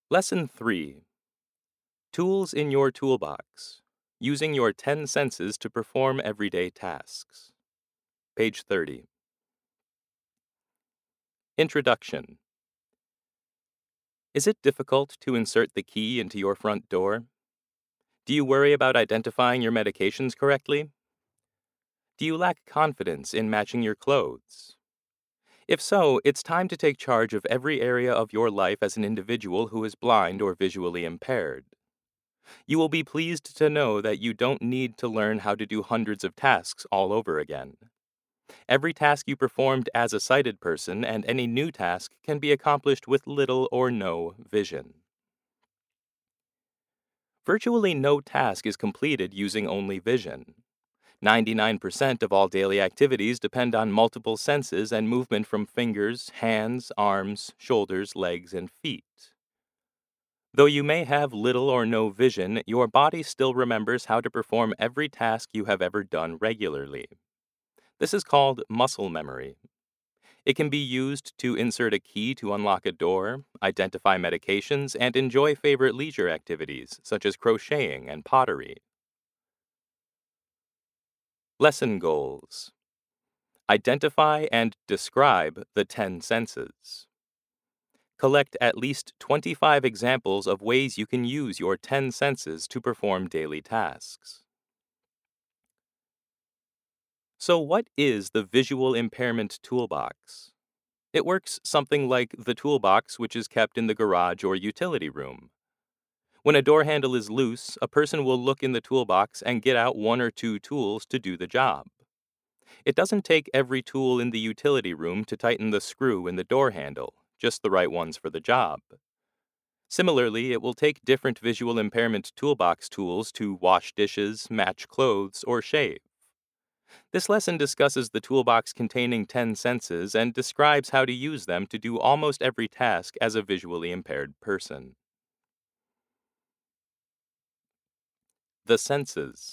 Lesson 3. Tools in your toolbox. Using your 10 senses to perform everyday tasks. Page 30. Introduction. Is it difficult to insert the key into your front door? Do you worry about identifying your medications correctly? Do you lack confidence in matching your clothes? If so, it's time to take charge of every area of your life as an individual who is blind or visually impaired. You will be pleased to know that you don't need to learn how to do hundreds of tasks all over again. Every task you performed as a sighted person and any new task can be accomplished with little or no vision. Virtually no task is completed using only vision. 99% of all daily activities depend on multiple senses and movement from fingers, hands, arms, shoulders, legs, and feet. Though you may have little or no vision, your body still remembers how to perform every task you have ever done regularly. This is called muscle memory. It can be used to insert a key to unlock a door, identify medications, and enjoy favorite leisure activities such as crocheting and pottery. Lesson goals. Identify and describe the 10 senses. Collect at least 25 examples of ways you can use your 10 senses to perform daily tasks. So, what is the Visual Impairment Toolbox? It works something like the toolbox which is kept in the garage or utility room. When a door handle is loose, a person will look in the toolbox and get out one or two tools to do the job. It doesn't take every tool in the utility room to tighten the screw in the door handle, just the right ones for the job. Similarly, it will take different visual impairment toolbox tools to wash dishes, match clothes, or shave. This lesson discusses the toolbox containing 10 senses and describes how to use them to do almost every task as a visually impaired person. The senses.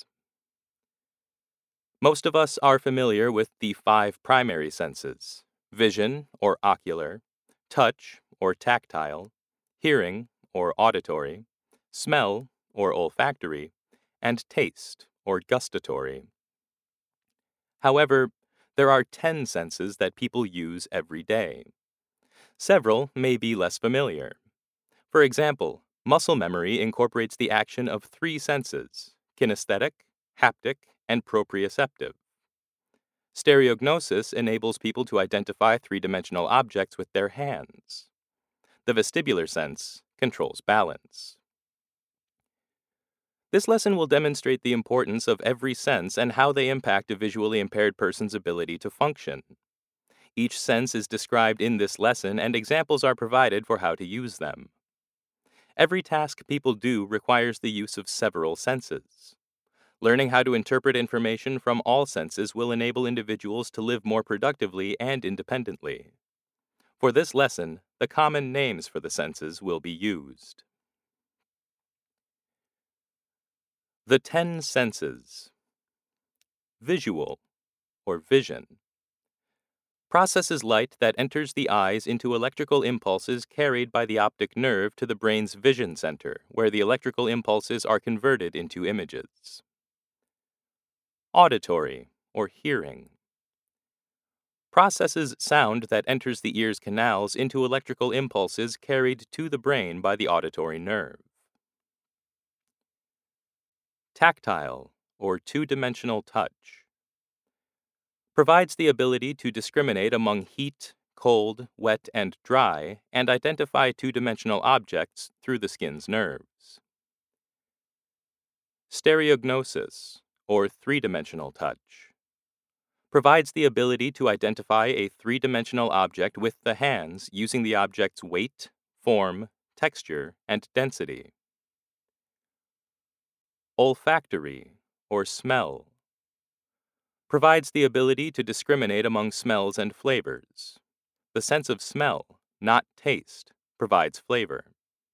Most of us are familiar with the 5 primary senses: vision, or ocular, touch, or tactile, hearing, or auditory, smell, or olfactory, and taste, or gustatory. However, there are 10 senses that people use every day. Several may be less familiar. For example, muscle memory incorporates the action of 3 senses: kinesthetic, haptic, and proprioceptive. Stereognosis enables people to identify three-dimensional objects with their hands. The vestibular sense controls balance. This lesson will demonstrate the importance of every sense and how they impact a visually impaired person's ability to function. Each sense is described in this lesson, and examples are provided for how to use them. Every task people do requires the use of several senses. Learning how to interpret information from all senses will enable individuals to live more productively and independently. For this lesson, the common names for the senses will be used. The 10 senses. Visual, or vision. Processes light that enters the eyes into electrical impulses carried by the optic nerve to the brain's vision center, where the electrical impulses are converted into images. Auditory, or hearing. Processes sound that enters the ear's canals into electrical impulses carried to the brain by the auditory nerve. Tactile, or two-dimensional touch. Provides the ability to discriminate among heat, cold, wet, and dry, and identify two-dimensional objects through the skin's nerves. Stereognosis, or three-dimensional touch. Provides the ability to identify a three-dimensional object with the hands using the object's weight, form, texture, and density. Olfactory, or smell. Provides the ability to discriminate among smells and flavors. The sense of smell, not taste, provides flavor.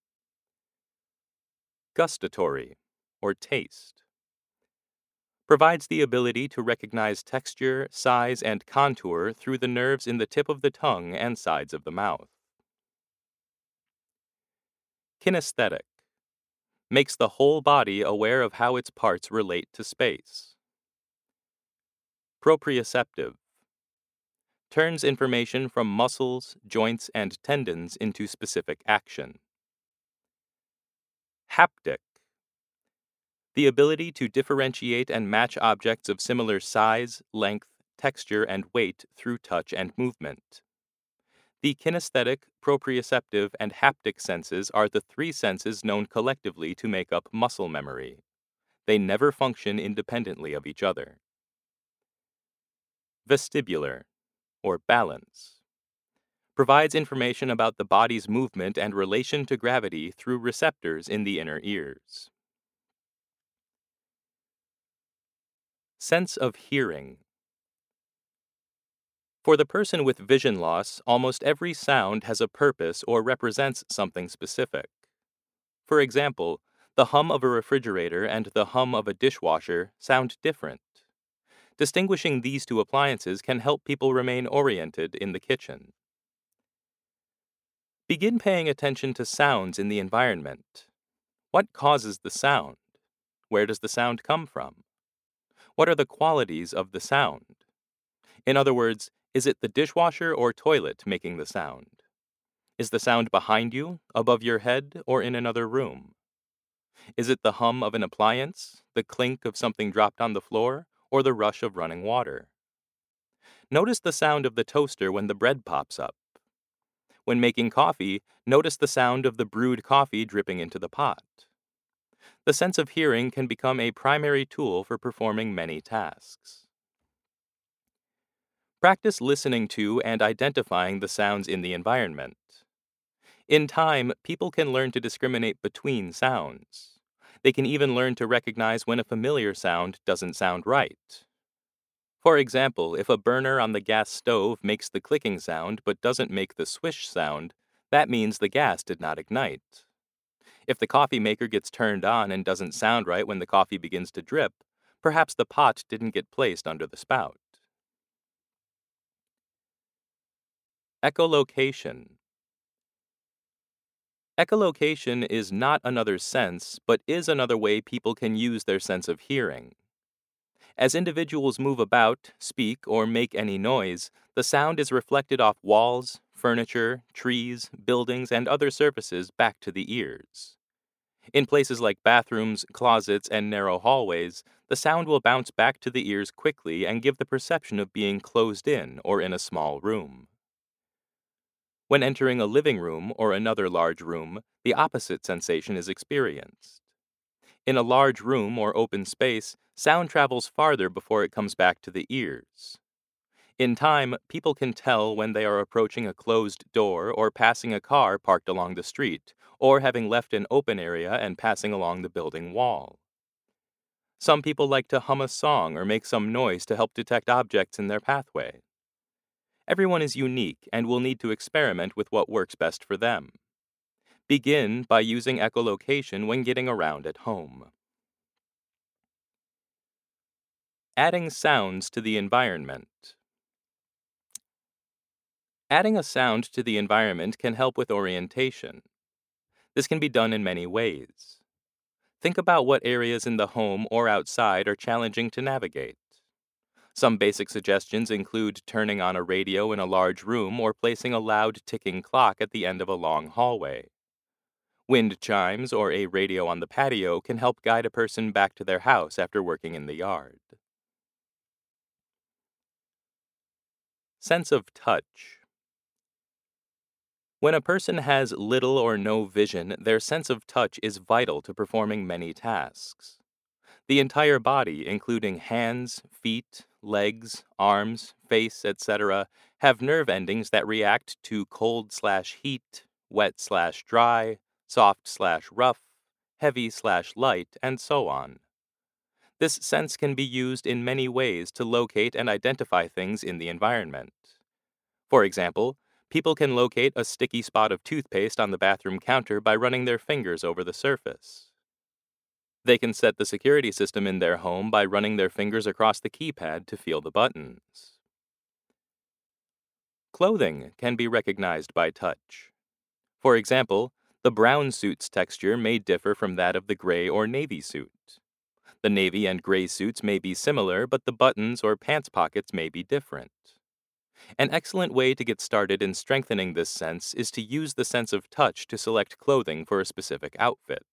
Gustatory, or taste. Provides the ability to recognize texture, size, and contour through the nerves in the tip of the tongue and sides of the mouth. Kinesthetic. Makes the whole body aware of how its parts relate to space. Proprioceptive. Turns information from muscles, joints, and tendons into specific action. Haptic. The ability to differentiate and match objects of similar size, length, texture, and weight through touch and movement. The kinesthetic, proprioceptive, and haptic senses are the three senses known collectively to make up muscle memory. They never function independently of each other. Vestibular, or balance. Provides information about the body's movement and relation to gravity through receptors in the inner ears. Sense of hearing. For the person with vision loss, almost every sound has a purpose or represents something specific. For example, the hum of a refrigerator and the hum of a dishwasher sound different. Distinguishing these two appliances can help people remain oriented in the kitchen. Begin paying attention to sounds in the environment. What causes the sound? Where does the sound come from? What are the qualities of the sound? In other words, is it the dishwasher or toilet making the sound? Is the sound behind you, above your head, or in another room? Is it the hum of an appliance, the clink of something dropped on the floor, or the rush of running water? Notice the sound of the toaster when the bread pops up. When making coffee, notice the sound of the brewed coffee dripping into the pot. The sense of hearing can become a primary tool for performing many tasks. Practice listening to and identifying the sounds in the environment. In time, people can learn to discriminate between sounds. They can even learn to recognize when a familiar sound doesn't sound right. For example, if a burner on the gas stove makes the clicking sound but doesn't make the swish sound, that means the gas did not ignite. If the coffee maker gets turned on and doesn't sound right when the coffee begins to drip, perhaps the pot didn't get placed under the spout. Echolocation. Echolocation is not another sense, but is another way people can use their sense of hearing. As individuals move about, speak, or make any noise, the sound is reflected off walls, furniture, trees, buildings, and other surfaces back to the ears. In places like bathrooms, closets, and narrow hallways, the sound will bounce back to the ears quickly and give the perception of being closed in or in a small room. When entering a living room or another large room, the opposite sensation is experienced. In a large room or open space, sound travels farther before it comes back to the ears. In time, people can tell when they are approaching a closed door or passing a car parked along the street, or having left an open area and passing along the building wall. Some people like to hum a song or make some noise to help detect objects in their pathway. Everyone is unique and will need to experiment with what works best for them. Begin by using echolocation when getting around at home. Adding sounds to the environment. Adding a sound to the environment can help with orientation. This can be done in many ways. Think about what areas in the home or outside are challenging to navigate. Some basic suggestions include turning on a radio in a large room or placing a loud ticking clock at the end of a long hallway. Wind chimes or a radio on the patio can help guide a person back to their house after working in the yard. Sense of touch. When a person has little or no vision, their sense of touch is vital to performing many tasks. The entire body, including hands, feet, legs, arms, face, etc., have nerve endings that react to cold/heat, wet/dry, soft/rough, heavy/light, and so on. This sense can be used in many ways to locate and identify things in the environment. For example, people can locate a sticky spot of toothpaste on the bathroom counter by running their fingers over the surface. They can set the security system in their home by running their fingers across the keypad to feel the buttons. Clothing can be recognized by touch. For example, The brown suit's texture may differ from that of the gray or navy suit. The navy and gray suits may be similar, but the buttons or pants pockets may be different. An excellent way to get started in strengthening this sense is to use the sense of touch to select clothing for a specific outfit.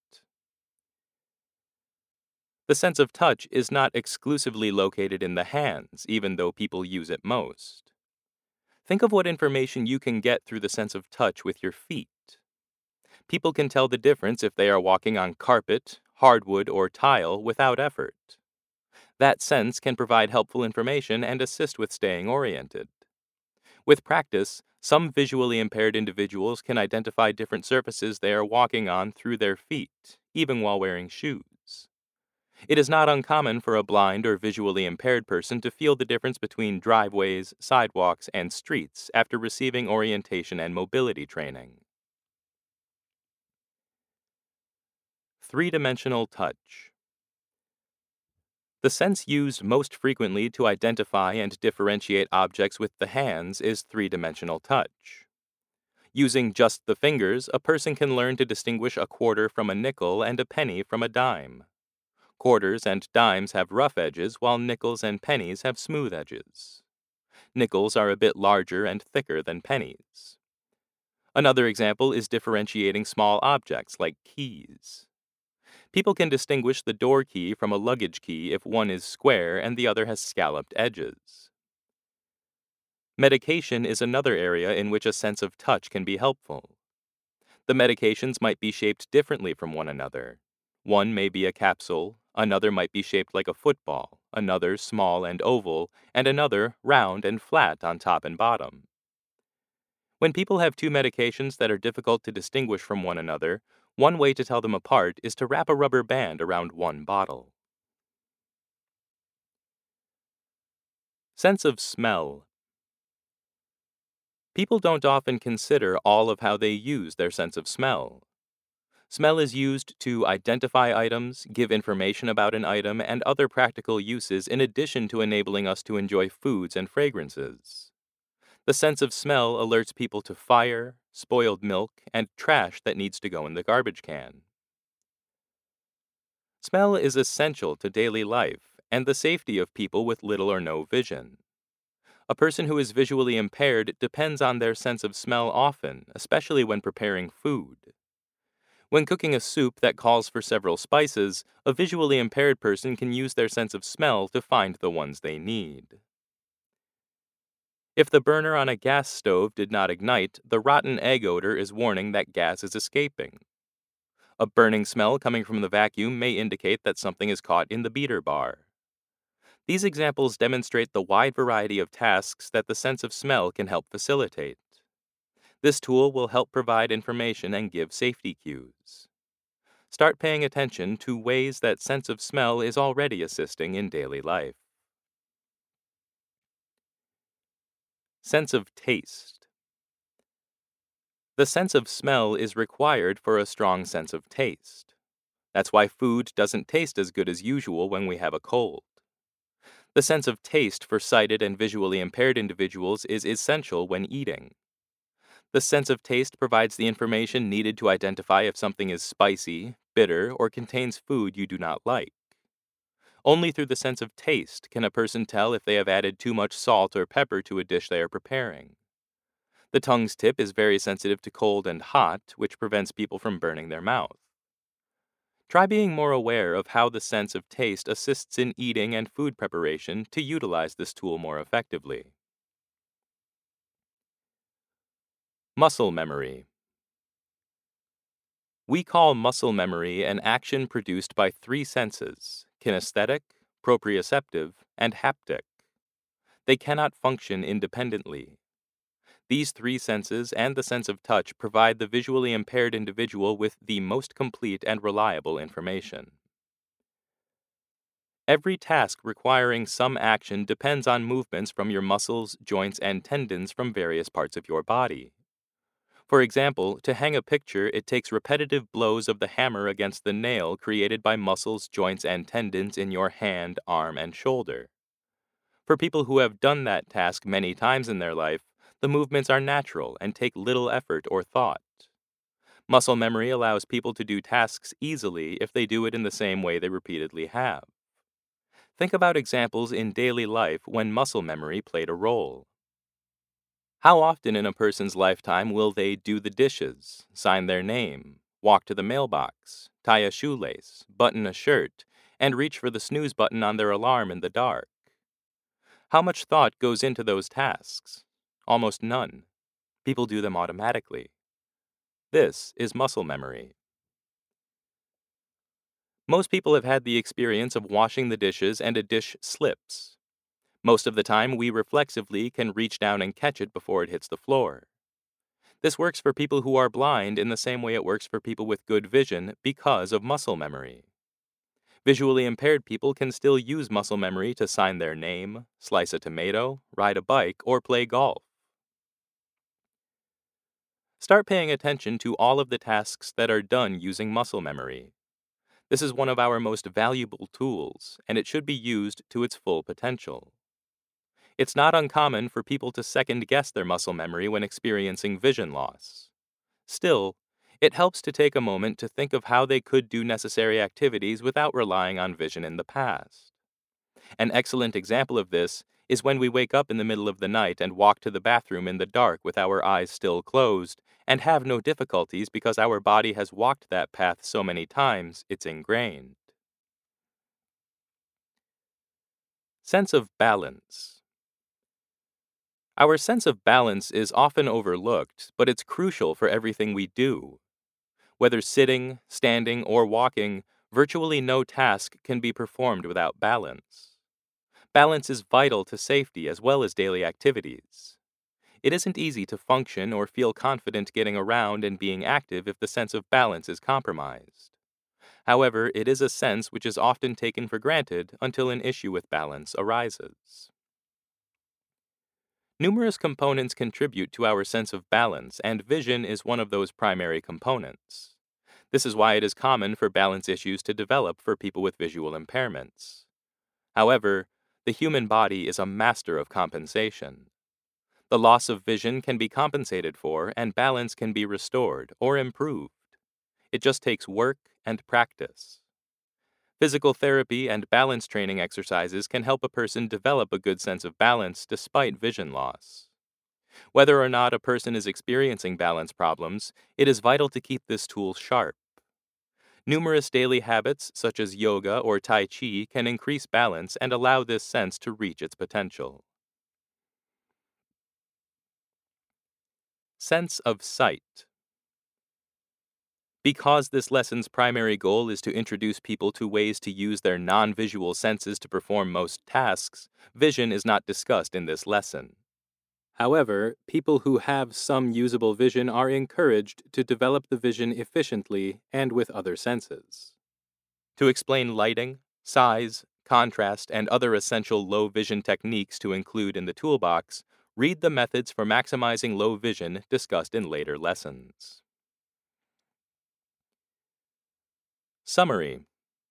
The sense of touch is not exclusively located in the hands, even though people use it most. Think of what information you can get through the sense of touch with your feet. People can tell the difference if they are walking on carpet, hardwood, or tile without effort. That sense can provide helpful information and assist with staying oriented. With practice, some visually impaired individuals can identify different surfaces they are walking on through their feet, even while wearing shoes. It is not uncommon for a blind or visually impaired person to feel the difference between driveways, sidewalks, and streets after receiving orientation and mobility training. Three-dimensional touch. The sense used most frequently to identify and differentiate objects with the hands is three-dimensional touch. Using just the fingers, a person can learn to distinguish a quarter from a nickel and a penny from a dime. Quarters and dimes have rough edges, while nickels and pennies have smooth edges. Nickels are a bit larger and thicker than pennies. Another example is differentiating small objects like keys. People can distinguish the door key from a luggage key if one is square and the other has scalloped edges. Medication is another area in which a sense of touch can be helpful. The medications might be shaped differently from one another. One may be a capsule, another might be shaped like a football, another small and oval, and another round and flat on top and bottom. When people have two medications that are difficult to distinguish from one another, one way to tell them apart is to wrap a rubber band around one bottle. Sense of smell. People don't often consider all of how they use their sense of smell. Smell is used to identify items, give information about an item, and other practical uses in addition to enabling us to enjoy foods and fragrances. The sense of smell alerts people to fire, spoiled milk, and trash that needs to go in the garbage can. Smell is essential to daily life and the safety of people with little or no vision. A person who is visually impaired depends on their sense of smell often, especially when preparing food. When cooking a soup that calls for several spices, a visually impaired person can use their sense of smell to find the ones they need. If the burner on a gas stove did not ignite, the rotten egg odor is warning that gas is escaping. A burning smell coming from the vacuum may indicate that something is caught in the beater bar. These examples demonstrate the wide variety of tasks that the sense of smell can help facilitate. This tool will help provide information and give safety cues. Start paying attention to ways that sense of smell is already assisting in daily life. Sense of taste. The sense of smell is required for a strong sense of taste. That's why food doesn't taste as good as usual when we have a cold. The sense of taste for sighted and visually impaired individuals is essential when eating. The sense of taste provides the information needed to identify if something is spicy, bitter, or contains food you do not like. Only through the sense of taste can a person tell if they have added too much salt or pepper to a dish they are preparing. The tongue's tip is very sensitive to cold and hot, which prevents people from burning their mouth. Try being more aware of how the sense of taste assists in eating and food preparation to utilize this tool more effectively. Muscle memory. We call muscle memory an action produced by three senses: kinesthetic, proprioceptive, and haptic. They cannot function independently. These three senses and the sense of touch provide the visually impaired individual with the most complete and reliable information. Every task requiring some action depends on movements from your muscles, joints, and tendons from various parts of your body. For example, to hang a picture, it takes repetitive blows of the hammer against the nail created by muscles, joints, and tendons in your hand, arm, and shoulder. For people who have done that task many times in their life, the movements are natural and take little effort or thought. Muscle memory allows people to do tasks easily if they do it in the same way they repeatedly have. Think about examples in daily life when muscle memory played a role. How often in a person's lifetime will they do the dishes, sign their name, walk to the mailbox, tie a shoelace, button a shirt, and reach for the snooze button on their alarm in the dark? How much thought goes into those tasks? Almost none. People do them automatically. This is muscle memory. Most people have had the experience of washing the dishes and a dish slips. Most of the time, we reflexively can reach down and catch it before it hits the floor. This works for people who are blind in the same way it works for people with good vision because of muscle memory. Visually impaired people can still use muscle memory to sign their name, slice a tomato, ride a bike, or play golf. Start paying attention to all of the tasks that are done using muscle memory. This is one of our most valuable tools, and it should be used to its full potential. It's not uncommon for people to second-guess their muscle memory when experiencing vision loss. Still, it helps to take a moment to think of how they could do necessary activities without relying on vision in the past. An excellent example of this is when we wake up in the middle of the night and walk to the bathroom in the dark with our eyes still closed and have no difficulties because our body has walked that path so many times it's ingrained. Sense of balance. Our sense of balance is often overlooked, but it's crucial for everything we do. Whether sitting, standing, or walking, virtually no task can be performed without balance. Balance is vital to safety as well as daily activities. It isn't easy to function or feel confident getting around and being active if the sense of balance is compromised. However, it is a sense which is often taken for granted until an issue with balance arises. Numerous components contribute to our sense of balance, and vision is one of those primary components. This is why it is common for balance issues to develop for people with visual impairments. However, the human body is a master of compensation. The loss of vision can be compensated for, and balance can be restored or improved. It just takes work and practice. Physical therapy and balance training exercises can help a person develop a good sense of balance despite vision loss. Whether or not a person is experiencing balance problems, it is vital to keep this tool sharp. Numerous daily habits, such as yoga or Tai Chi, can increase balance and allow this sense to reach its potential. Sense of sight. Because this lesson's primary goal is to introduce people to ways to use their non-visual senses to perform most tasks, vision is not discussed in this lesson. However, people who have some usable vision are encouraged to develop the vision efficiently and with other senses. To explain lighting, size, contrast, and other essential low vision techniques to include in the toolbox, read the methods for maximizing low vision discussed in later lessons. Summary.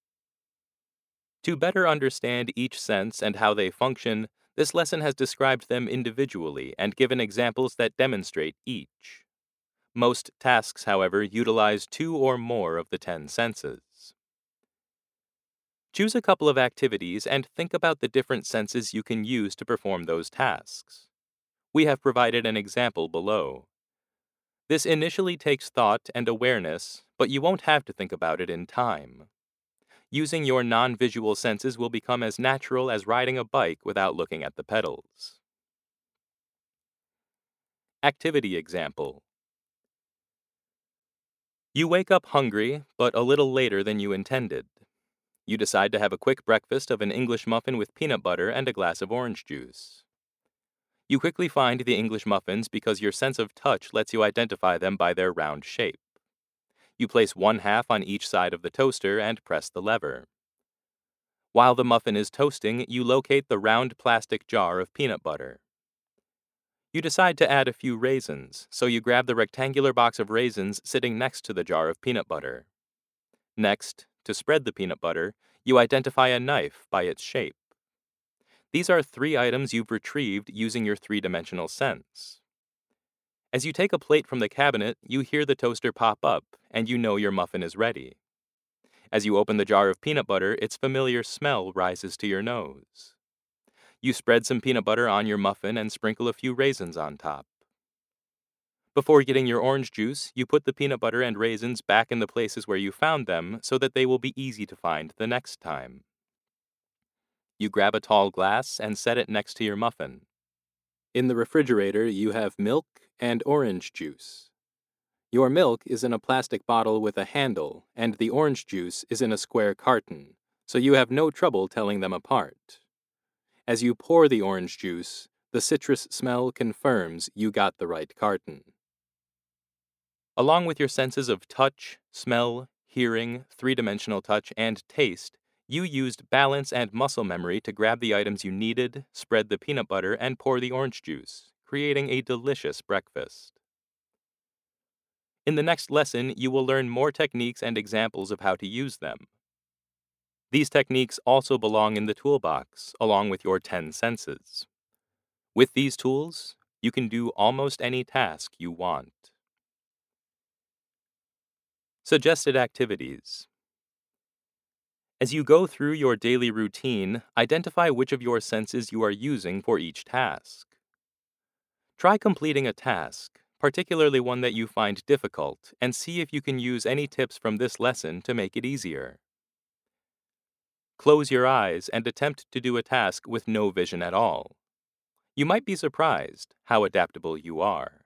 To better understand each sense and how they function, this lesson has described them individually and given examples that demonstrate each. Most tasks, however, utilize 2 or more of the 10 senses. Choose a couple of activities and think about the different senses you can use to perform those tasks. We have provided an example below. This initially takes thought and awareness, but you won't have to think about it in time. Using your non-visual senses will become as natural as riding a bike without looking at the pedals. Activity example. You wake up hungry, but a little later than you intended. You decide to have a quick breakfast of an English muffin with peanut butter and a glass of orange juice. You quickly find the English muffins because your sense of touch lets you identify them by their round shape. You place one half on each side of the toaster and press the lever. While the muffin is toasting, you locate the round plastic jar of peanut butter. You decide to add a few raisins, so you grab the rectangular box of raisins sitting next to the jar of peanut butter. Next, to spread the peanut butter, you identify a knife by its shape. These are 3 items you've retrieved using your 3-dimensional sense. As you take a plate from the cabinet, you hear the toaster pop up, and you know your muffin is ready. As you open the jar of peanut butter, its familiar smell rises to your nose. You spread some peanut butter on your muffin and sprinkle a few raisins on top. Before getting your orange juice, you put the peanut butter and raisins back in the places where you found them so that they will be easy to find the next time. You grab a tall glass and set it next to your muffin. In the refrigerator, you have milk and orange juice. Your milk is in a plastic bottle with a handle, and the orange juice is in a square carton, so you have no trouble telling them apart. As you pour the orange juice, the citrus smell confirms you got the right carton. Along with your senses of touch, smell, hearing, three-dimensional touch, and taste, you used balance and muscle memory to grab the items you needed, spread the peanut butter, and pour the orange juice, creating a delicious breakfast. In the next lesson, you will learn more techniques and examples of how to use them. These techniques also belong in the toolbox, along with your 10 senses. With these tools, you can do almost any task you want. Suggested activities. As you go through your daily routine, identify which of your senses you are using for each task. Try completing a task, particularly one that you find difficult, and see if you can use any tips from this lesson to make it easier. Close your eyes and attempt to do a task with no vision at all. You might be surprised how adaptable you are.